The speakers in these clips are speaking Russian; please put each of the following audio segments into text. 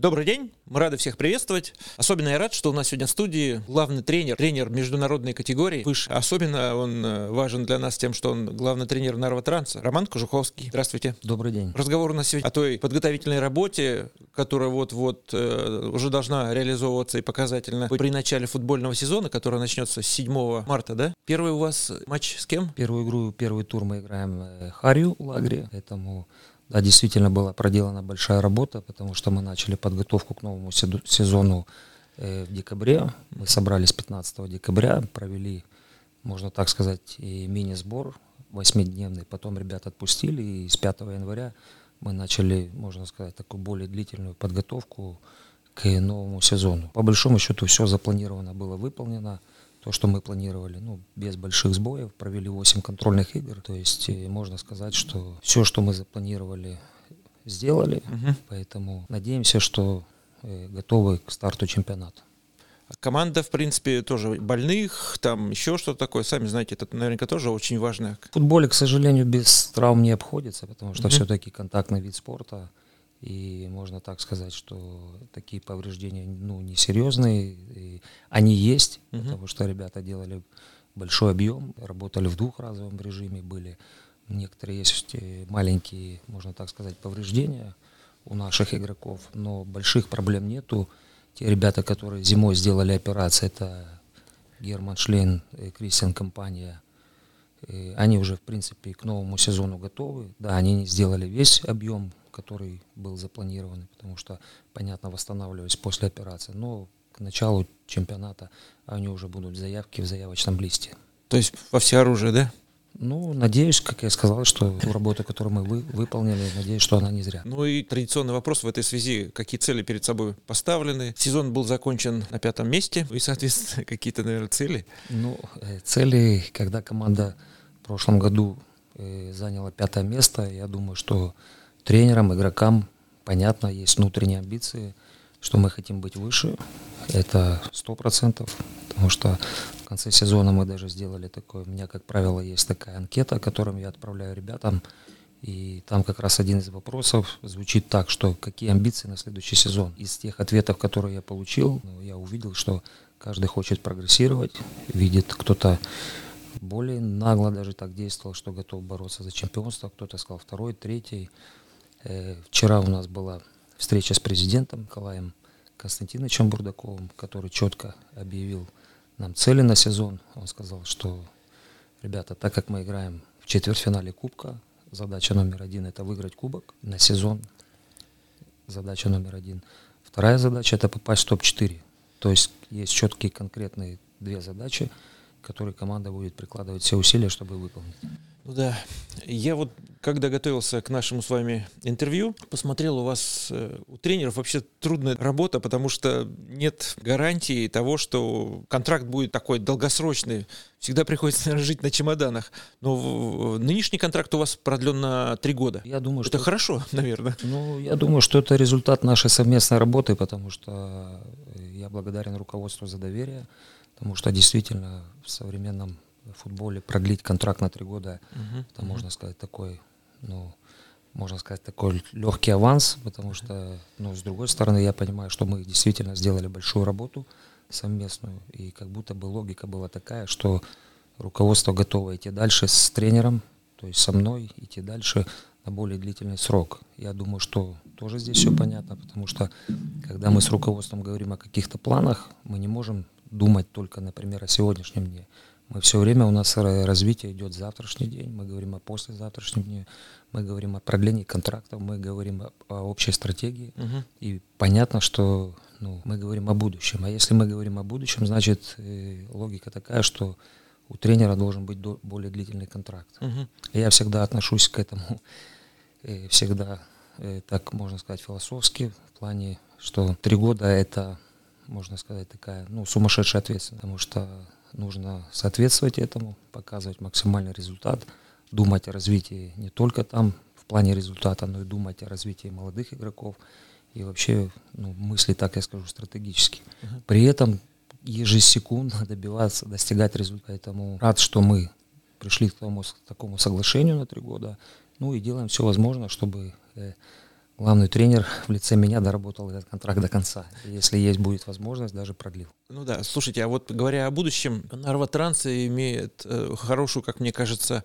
Добрый день, мы рады всех приветствовать. Особенно я рад, что у нас сегодня в студии главный тренер международной категории выше. Особенно он важен для нас тем, что он главный тренер Нарватранса, Роман Кожуховский. Здравствуйте. Добрый день. Разговор у нас сегодня о той подготовительной работе, которая вот-вот уже должна реализовываться и показательно при начале футбольного сезона, который начнется с 7 марта, да? Первый у вас матч с кем? Первую игру, первый тур мы играем Харью в лагере, поэтому... Да, действительно была проделана большая работа, потому что мы начали подготовку к новому сезону в декабре. Мы собрались 15 декабря, провели, можно так сказать, и мини-сбор 8-дневный. Потом ребят отпустили, и с 5 января мы начали, можно сказать, такую более длительную подготовку к новому сезону. По большому счету все запланировано было выполнено. То, что мы планировали, без больших сбоев, провели 8 контрольных игр. То есть можно сказать, что все, что мы запланировали, сделали. Поэтому надеемся, что готовы к старту чемпионата. Команда, в принципе, тоже больных, там еще что-то такое. Сами знаете, это наверняка тоже очень важно. В футболе, к сожалению, без травм не обходится, потому что все-таки контактный вид спорта. И можно так сказать, что такие повреждения несерьезные, и они есть, потому что ребята делали большой объем, работали в двухразовом режиме, были некоторые есть маленькие, можно так сказать, повреждения у наших игроков, но больших проблем нету. Те ребята, которые зимой сделали операцию, это Герман Шлейн, Кристиан Компания, они уже, в принципе, к новому сезону готовы. Да, они не сделали весь объем, который был запланирован, потому что, понятно, восстанавливались после операции. Но к началу чемпионата они уже будут в заявке, в заявочном листе. То есть во всеоружие, да? Надеюсь, как я сказал, что ту работу, которую мы выполнили, надеюсь, что она не зря. И традиционный вопрос в этой связи. Какие цели перед собой поставлены? Сезон был закончен на 5 месте. И, соответственно, какие-то, наверное, цели? Цели, когда команда в прошлом году заняла 5 место, я думаю, что тренерам, игрокам, понятно, есть внутренние амбиции, что мы хотим быть выше. Это 100%, потому что в конце сезона мы даже сделали такое, у меня, как правило, есть такая анкета, которую я отправляю ребятам, и там как раз один из вопросов звучит так, что какие амбиции на следующий сезон. Из тех ответов, которые я получил, я увидел, что каждый хочет прогрессировать, видит кто-то более нагло даже так действовал, что готов бороться за чемпионство, кто-то сказал 2-й, 3-й. Вчера у нас была встреча с президентом Николаем Константиновичем Бурдаковым, который четко объявил нам цели на сезон. Он сказал, что, ребята, так как мы играем в четвертьфинале Кубка, задача номер 1 – это выиграть Кубок на сезон. Задача номер 1. Вторая задача – это попасть в топ-4. То есть есть четкие конкретные 2 задачи, которые команда будет прикладывать все усилия, чтобы выполнить. Да, я когда готовился к нашему с вами интервью, посмотрел у вас, у тренеров вообще трудная работа, потому что нет гарантии того, что контракт будет такой долгосрочный. Всегда приходится, наверное, жить на чемоданах. Но нынешний контракт у вас продлен на 3 года. Я думаю, это хорошо, наверное. Я думаю, что это результат нашей совместной работы, потому что я благодарен руководству за доверие, потому что действительно в современном футболе продлить контракт на 3 года, это, можно сказать, такой, такой легкий аванс, потому что, с другой стороны, я понимаю, что мы действительно сделали большую работу совместную, и как будто бы логика была такая, что руководство готово идти дальше с тренером, то есть со мной, идти дальше на более длительный срок. Я думаю, что тоже здесь все понятно, потому что, когда мы с руководством говорим о каких-то планах, мы не можем думать только, например, о сегодняшнем дне. Мы все время, у нас развитие идет завтрашний день, мы говорим о послезавтрашнем дне, мы говорим о продлении контрактов, мы говорим о общей стратегии. И понятно, что мы говорим о будущем. А если мы говорим о будущем, значит логика такая, что у тренера должен быть более длительный контракт. Я всегда отношусь к этому, всегда, так можно сказать, философски, в плане, что 3 года это, можно сказать, такая сумасшедшая ответственность, потому что нужно соответствовать этому, показывать максимальный результат, думать о развитии не только там в плане результата, но и думать о развитии молодых игроков и вообще мысли, так я скажу, стратегически. При этом ежесекундно достигать результата. Поэтому рад, что мы пришли к такому соглашению на 3 года, и делаем все возможное, чтобы главный тренер в лице меня доработал этот контракт до конца. И если есть будет возможность, даже продлил. Ну да, слушайте, а вот говоря о будущем, Нарва Транс имеет хорошую, как мне кажется,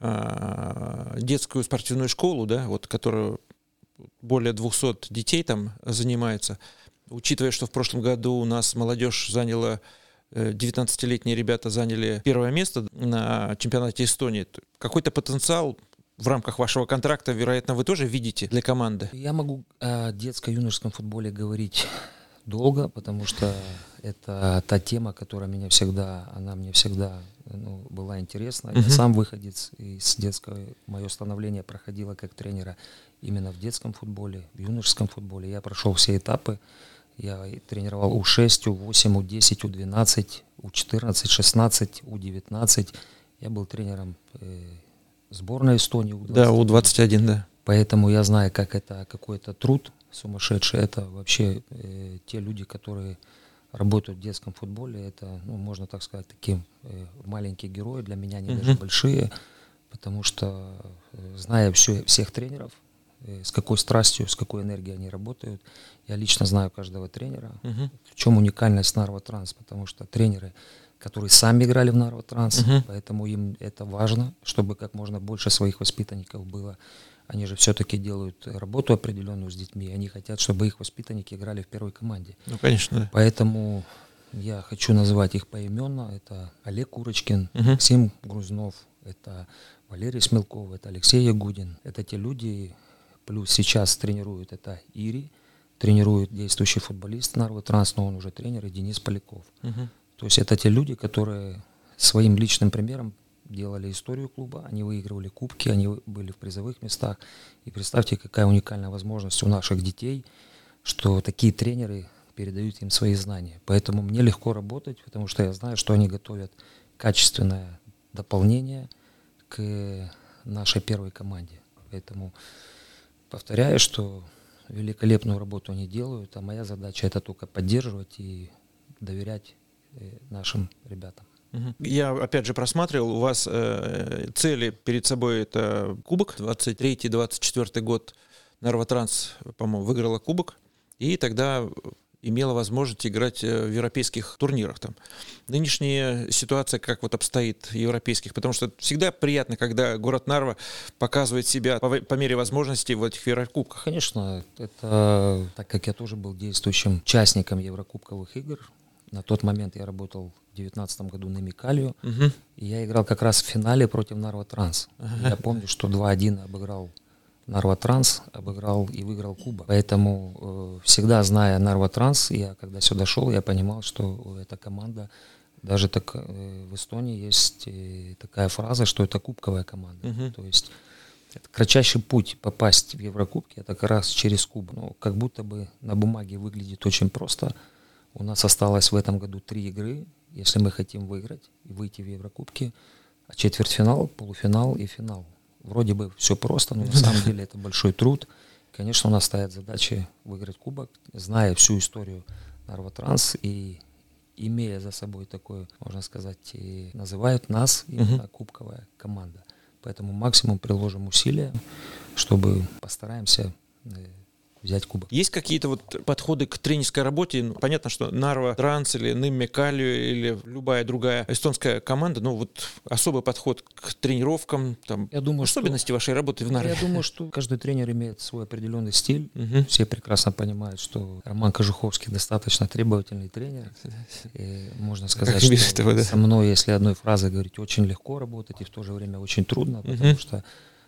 детскую спортивную школу, да, вот, которая более 200 детей там занимается. Учитывая, что в прошлом году у нас молодежь заняла, 19-летние ребята заняли первое место на чемпионате Эстонии, какой-то потенциал в рамках вашего контракта, вероятно, вы тоже видите для команды? Я могу о детско-юношеском футболе говорить долго, потому что это та тема, которая мне всегда была интересна. Я сам выходец из детского, мое становление проходило как тренера именно в детском футболе, в юношеском футболе. Я прошел все этапы. Я тренировал У6, У8, У10, У12, У14, 16, У19. Я был тренером сборной Эстонии У21. Да, У21, да. Поэтому я знаю, как это какой-то труд сумасшедший. Это вообще те люди, которые работают в детском футболе. Это, можно так сказать, такие маленькие герои. Для меня они даже большие, потому что, зная всех тренеров, с какой страстью, с какой энергией они работают. Я лично знаю каждого тренера. В чем уникальность Нарва Транс, потому что тренеры, которые сами играли в Нарва Транс, поэтому им это важно, чтобы как можно больше своих воспитанников было. Они же все-таки делают работу определенную с детьми, и они хотят, чтобы их воспитанники играли в первой команде. Ну, конечно, да. Поэтому я хочу называть их поименно. Это Олег Курочкин, Максим Грузнов, это Валерий Смелков, это Алексей Ягудин. Это те люди. Плюс сейчас тренирует это Ири, тренирует действующий футболист Нарвы Транс, но он уже тренер, и Денис Поляков. То есть это те люди, которые своим личным примером делали историю клуба, они выигрывали кубки, они были в призовых местах. И представьте, какая уникальная возможность у наших детей, что такие тренеры передают им свои знания. Поэтому мне легко работать, потому что я знаю, что они готовят качественное дополнение к нашей первой команде. Поэтому повторяю, что великолепную работу они делают, а моя задача это только поддерживать и доверять нашим ребятам. Я, опять же, просматривал, у вас цели перед собой это кубок, 23-24 год Нарва Транс, по-моему, выиграла кубок, и тогда имела возможность играть в европейских турнирах. Там. Нынешняя ситуация как вот обстоит в европейских, потому что всегда приятно, когда город Нарва показывает себя по мере возможностей в этих Еврокубках. Конечно, это так как я тоже был действующим участником Еврокубковых игр. На тот момент я работал в 2019 году на Микалью, и я играл как раз в финале против Нарва Транс. Я помню, что 2-1 обыграл Нарва Транс, обыграл и выиграл кубок. Поэтому всегда зная Нарва Транс, я когда сюда шел, я понимал, что эта команда, даже так в Эстонии есть такая фраза, что это кубковая команда. То есть это кратчайший путь попасть в Еврокубки, это как раз через кубок. Ну, как будто бы на бумаге выглядит очень просто. У нас осталось в этом году 3 игры, если мы хотим выиграть и выйти в Еврокубки. А четвертьфинал, полуфинал и финал. Вроде бы все просто, но на самом деле это большой труд. Конечно, у нас стоят задачи выиграть кубок, зная всю историю Нарва Транс и имея за собой такое, можно сказать, и называют нас именно кубковая команда. Поэтому максимум приложим усилия, чтобы постараемся взять кубок. Есть какие-то вот подходы к тренерской работе? Ну, понятно, что Нарва Транс или Ным Микалью или любая другая эстонская команда, ну вот особый подход к тренировкам, там, я думаю, особенности вашей работы в Нарве. Я думаю, что каждый тренер имеет свой определенный стиль. Все прекрасно понимают, что Роман Кожуховский достаточно требовательный тренер. И можно сказать, что со мной, если одной фразой говорить, очень легко работать и в то же время очень трудно, потому что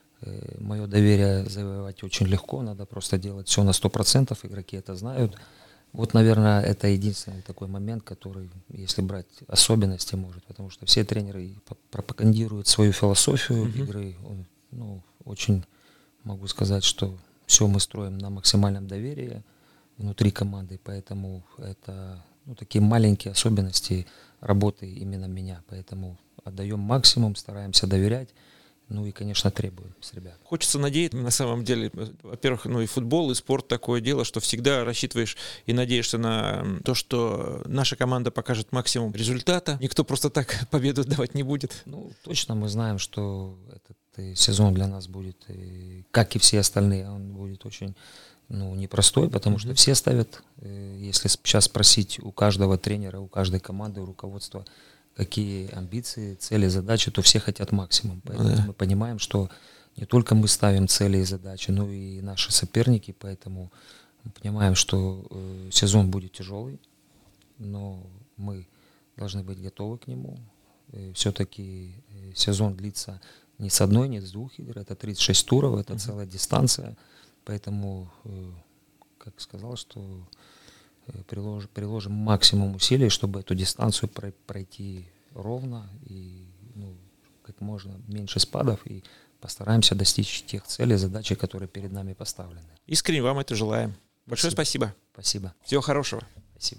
мое доверие завоевать очень легко, надо просто делать все на 100%, игроки это знают. Вот, наверное, это единственный такой момент, который, если брать особенности, может, потому что все тренеры пропагандируют свою философию игры. Ну, очень могу сказать, что все мы строим на максимальном доверии внутри команды, поэтому это такие маленькие особенности работы именно меня, поэтому отдаем максимум, стараемся доверять. Ну и, конечно, требуем с ребят. Хочется надеяться, на самом деле, во-первых, и футбол, и спорт такое дело, что всегда рассчитываешь и надеешься на то, что наша команда покажет максимум результата. Никто просто так победу давать не будет. Ну, точно мы знаем, что этот сезон для нас будет, как и все остальные, он будет очень непростой, потому что все ставят, если сейчас спросить у каждого тренера, у каждой команды, у руководства, какие амбиции, цели, задачи, то все хотят максимум. Поэтому мы понимаем, что не только мы ставим цели и задачи, но и наши соперники, поэтому мы понимаем, что сезон будет тяжелый, но мы должны быть готовы к нему. Все-таки сезон длится не с одной, не с двух игр, это 36 туров, это целая дистанция, поэтому, как сказал, что приложим максимум усилий, чтобы эту дистанцию пройти ровно и как можно меньше спадов, и постараемся достичь тех целей, задачи, которые перед нами поставлены. Искренне вам это желаем. Большое спасибо. Спасибо. Всего хорошего.